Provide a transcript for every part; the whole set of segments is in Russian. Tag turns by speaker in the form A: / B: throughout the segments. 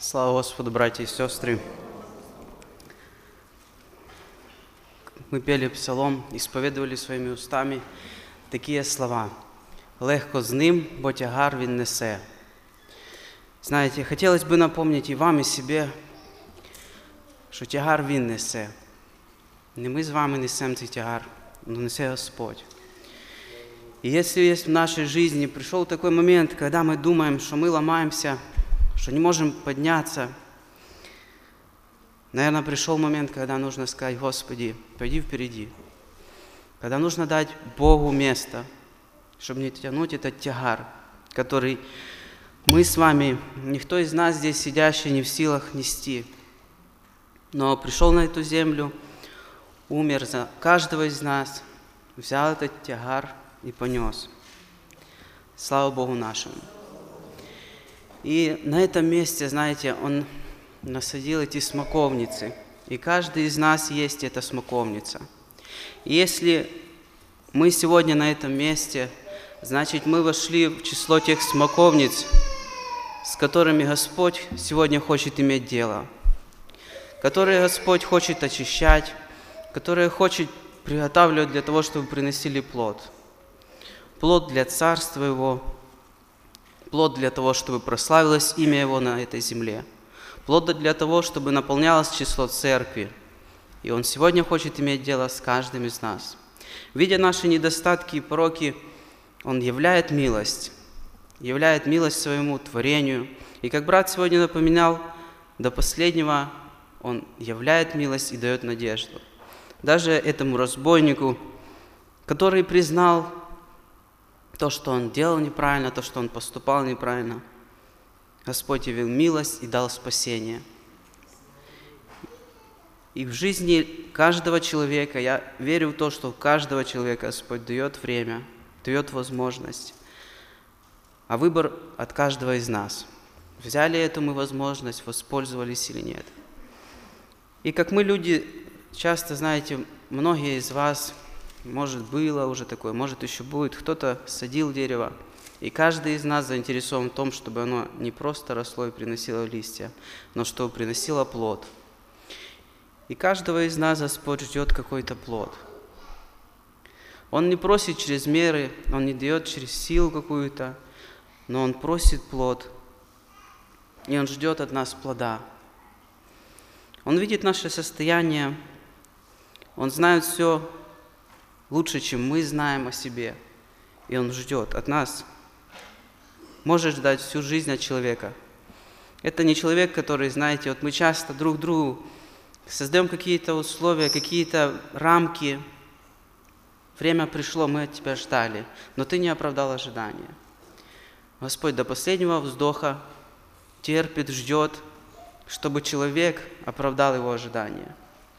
A: Слава Господу, братья и сестры! Мы пели псалом, исповедовали своими устами такие слова. «Легко з ним, бо тягар він несе». Знаете, хотелось бы напомнить и вам, и себе, що тягар він несе. Не ми з вами несем цей тягар, но несе Господь. И если есть в нашей жизни пришел такой момент, когда мы думаем, что мы ломаемся, что не можем подняться, наверное, пришел момент, когда нужно сказать: Господи, пойди впереди. Когда нужно дать Богу место, чтобы не тянуть этот тягар, который мы с вами, никто из нас здесь сидящий не в силах нести. Но пришел на эту землю, умер за каждого из нас, взял этот тягар и понес. Слава Богу нашему. И на этом месте, знаете, Он насадил эти смоковницы. И каждый из нас есть эта смоковница. И если мы сегодня на этом месте, значит, мы вошли в число тех смоковниц, с которыми Господь сегодня хочет иметь дело, которые Господь хочет очищать, которые хочет приготавливать для того, чтобы приносили плод. Плод для Царства Его, плод для того, чтобы прославилось имя Его на этой земле, плод для того, чтобы наполнялось число Церкви. И Он сегодня хочет иметь дело с каждым из нас. Видя наши недостатки и пороки, Он являет милость своему творению. И как брат сегодня напоминал, до последнего Он являет милость и дает надежду. Даже этому разбойнику, который признал то, что он делал неправильно, то, что он поступал неправильно, Господь явил милость и дал спасение. И в жизни каждого человека, я верю в то, что у каждого человека Господь дает время, дает возможность. А выбор от каждого из нас. Взяли эту мы возможность, воспользовались или нет. И как мы люди, часто, знаете, многие из вас, может, было уже такое, может, еще будет, кто-то садил дерево, и каждый из нас заинтересован в том, чтобы оно не просто росло и приносило листья, но чтобы приносило плод. И каждого из нас Господь ждет какой-то плод. Он не просит через меры, Он не дает через силу какую-то, но Он просит плод, и Он ждет от нас плода. Он видит наше состояние, Он знает все лучше, чем мы знаем о себе, и Он ждет от нас. Может ждать всю жизнь от человека. Это не человек, который, знаете, вот мы часто друг другу создаем какие-то условия, какие-то рамки. Время пришло, мы от тебя ждали, но ты не оправдал ожидания. Господь до последнего вздоха терпит, ждет, чтобы человек оправдал его ожидания.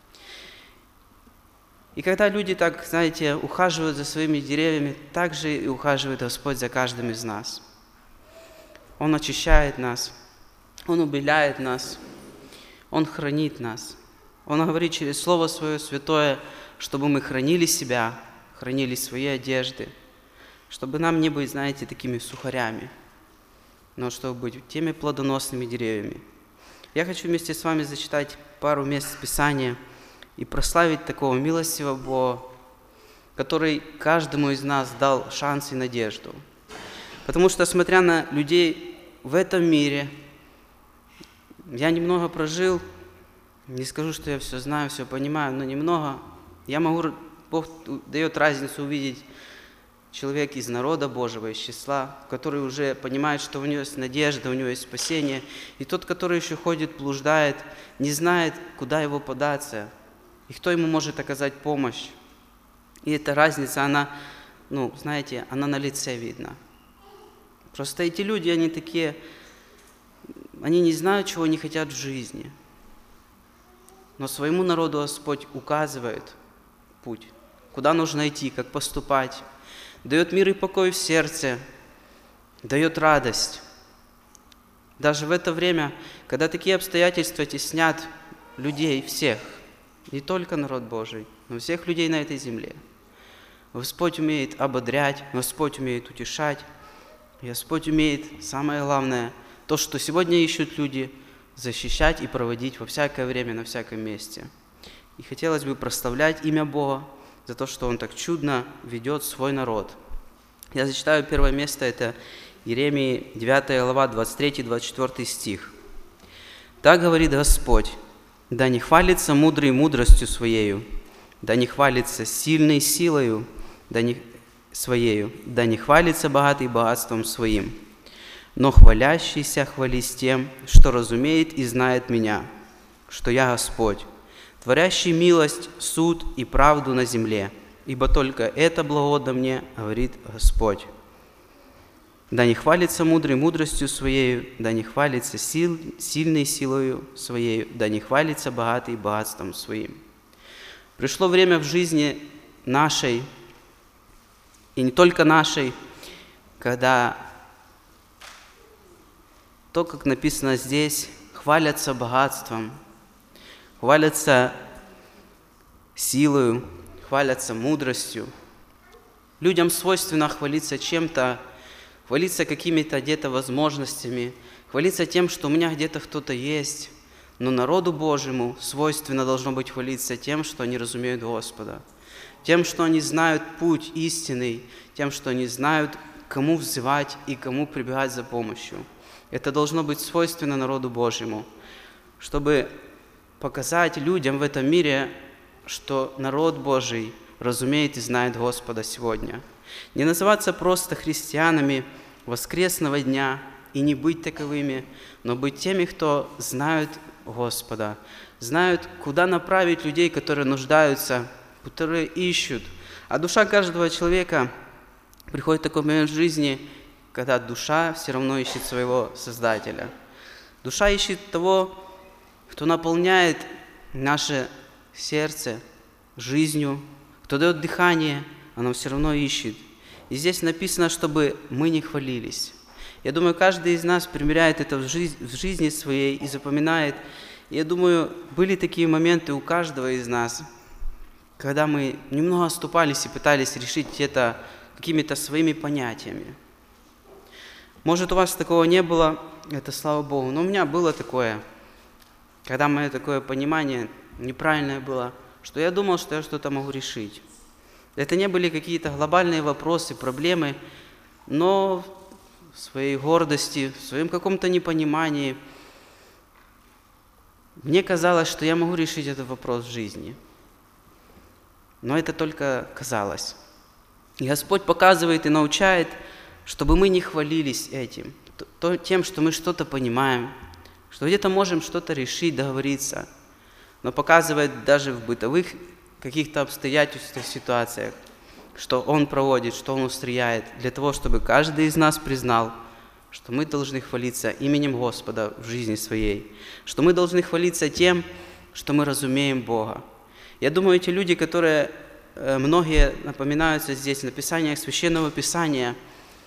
A: И когда люди так, знаете, ухаживают за своими деревьями, так же и ухаживает Господь за каждым из нас. Он очищает нас, Он убеляет нас, Он хранит нас. Он говорит через Слово Свое Святое, чтобы мы хранили себя, хранили свои одежды, чтобы нам не быть, знаете, такими сухарями, но чтобы быть теми плодоносными деревьями. Я хочу вместе с вами зачитать пару мест Писания и прославить такого милостивого Бога, который каждому из нас дал шанс и надежду. Потому что, смотря на людей в этом мире, я немного прожил, не скажу, что я все знаю, все понимаю, но немного. Бог дает разницу увидеть человека из народа Божьего, из числа, который уже понимает, что у него есть надежда, у него есть спасение, и тот, который еще ходит, блуждает, не знает, куда его податься, и кто ему может оказать помощь. И эта разница, она, знаете, она на лице видна. Просто эти люди, они такие, они не знают, чего они хотят в жизни. Но своему народу Господь указывает путь, куда нужно идти, как поступать, дает мир и покой в сердце, дает радость. Даже в это время, когда такие обстоятельства теснят людей всех, не только народ Божий, но всех людей на этой земле. Господь умеет ободрять, Господь умеет утешать, Господь умеет, самое главное, то, что сегодня ищут люди, защищать и проводить во всякое время, на всяком месте. И хотелось бы прославлять имя Бога за то, что Он так чудно ведет свой народ. Я зачитаю первое место, это Иеремии 9 глава, 23-24 стих. «Так говорит Господь, да не хвалится мудрый мудростью Своею, да не хвалится сильной силою Своею, да не хвалится богатый богатством Своим, но хвалящийся хвались тем, что разумеет и знает Меня, что Я Господь, творящий милость, суд и правду на земле, ибо только это благо мне, говорит Господь. Да не хвалится мудрый мудростью Своею, да не хвалится сильной силою Своею, да не хвалится богатый богатством Своим». Пришло время в жизни нашей, и не только нашей, когда то, как написано здесь, хвалятся богатством, хвалятся силою, хвалятся мудростью. Людям свойственно хвалиться чем-то, хвалиться какими-то где-то возможностями, хвалиться тем, что у меня где-то кто-то есть. Но народу Божьему свойственно должно быть хвалиться тем, что они разумеют Господа, тем, что они знают путь истинный, тем, что они знают, кому взывать и кому прибегать за помощью. Это должно быть свойственно народу Божьему, чтобы показать людям в этом мире, что народ Божий разумеет и знает Господа сегодня. Не называться просто христианами воскресного дня и не быть таковыми, но быть теми, кто знают Господа, знают, куда направить людей, которые нуждаются, которые ищут. А душа каждого человека приходит такой момент в жизни, когда душа все равно ищет своего Создателя. Душа ищет того, кто наполняет наше сердце жизнью, кто дает дыхание, оно все равно ищет. И здесь написано, чтобы мы не хвалились. Я думаю, каждый из нас примеряет это в жизни своей и запоминает. Я думаю, были такие моменты у каждого из нас, когда мы немного оступались и пытались решить это какими-то своими понятиями. Может, у вас такого не было, это слава Богу, но у меня было такое, когда мое такое понимание неправильное было, что я думал, что я что-то могу решить. Это не были какие-то глобальные вопросы, проблемы, но в своей гордости, в своем каком-то непонимании мне казалось, что я могу решить этот вопрос в жизни. Но это только казалось. И Господь показывает и научает, чтобы мы не хвалились этим, тем, что мы что-то понимаем, что где-то можем что-то решить, договориться, но показывает даже в бытовых каких-то обстоятельствах, ситуациях, что Он проводит, что Он устрояет, для того, чтобы каждый из нас признал, что мы должны хвалиться именем Господа в жизни своей, что мы должны хвалиться тем, что мы разумеем Бога. Я думаю, эти люди, которые многие напоминаются здесь в написаниях Священного Писания,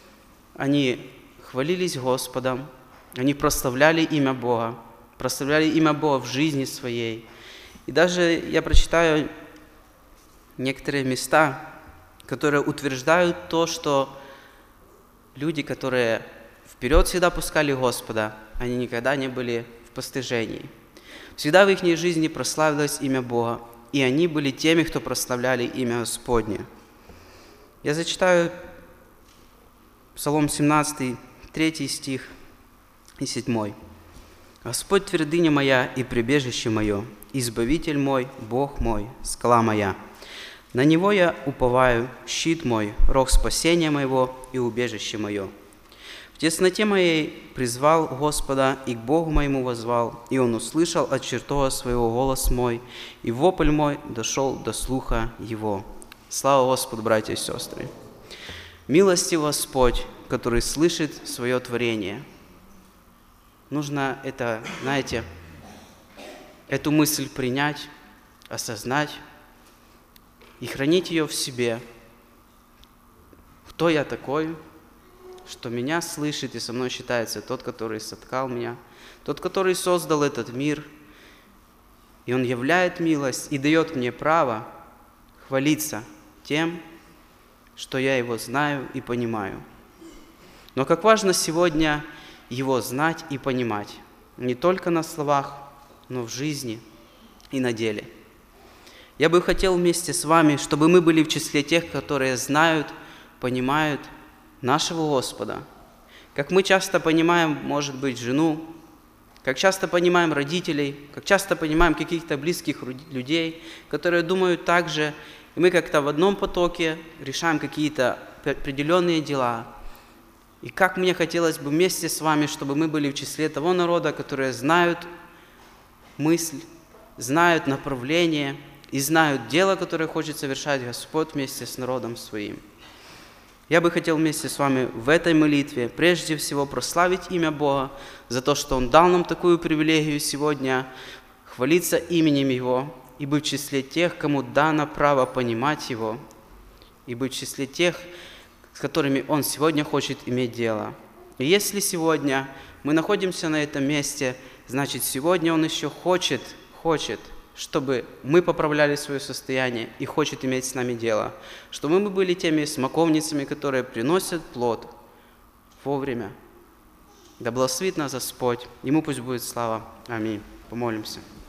A: они хвалились Господом, они прославляли имя Бога в жизни своей. И даже я прочитаю некоторые места, которые утверждают то, что люди, которые вперед всегда пускали Господа, они никогда не были в постыжении. Всегда в их жизни прославилось имя Бога, и они были теми, кто прославляли имя Господне. Я зачитаю Псалом 17, 3 стих и 7. «Господь твердыня моя и прибежище мое, избавитель мой, Бог мой, скала моя. На Него я уповаю, щит мой, рог спасения моего и убежище мое. В тесноте моей призвал Господа, и к Богу моему воззвал, и Он услышал от чертога своего голос мой, и вопль мой дошел до слуха Его». Слава Господу, братья и сестры! Милостив Господь, который слышит свое творение. Нужно это, знаете, эту мысль принять, осознать и хранить ее в себе. Кто я такой, что меня слышит и со мной считается тот, который соткал меня, тот, который создал этот мир, и Он являет милость и дает мне право хвалиться тем, что я Его знаю и понимаю. Но как важно сегодня Его знать и понимать. Не только на словах, но в жизни и на деле. Я бы хотел вместе с вами, чтобы мы были в числе тех, которые знают, понимают нашего Господа. Как мы часто понимаем, может быть, жену, как часто понимаем родителей, как часто понимаем каких-то близких людей, которые думают так же, и мы как-то в одном потоке решаем какие-то определенные дела. И как мне хотелось бы вместе с вами, чтобы мы были в числе того народа, которые знают мысль, знают направление и знают дело, которое хочет совершать Господь вместе с народом своим. Я бы хотел вместе с вами в этой молитве прежде всего прославить имя Бога за то, что Он дал нам такую привилегию сегодня хвалиться именем Его и быть в числе тех, кому дано право понимать Его, и быть в числе тех, с которыми Он сегодня хочет иметь дело. И если сегодня мы находимся на этом месте, значит, сегодня Он еще хочет, чтобы мы поправляли свое состояние и хочет иметь с нами дело, чтобы мы были теми смоковницами, которые приносят плод вовремя. Да благословит нас Господь, Ему пусть будет слава. Аминь. Помолимся.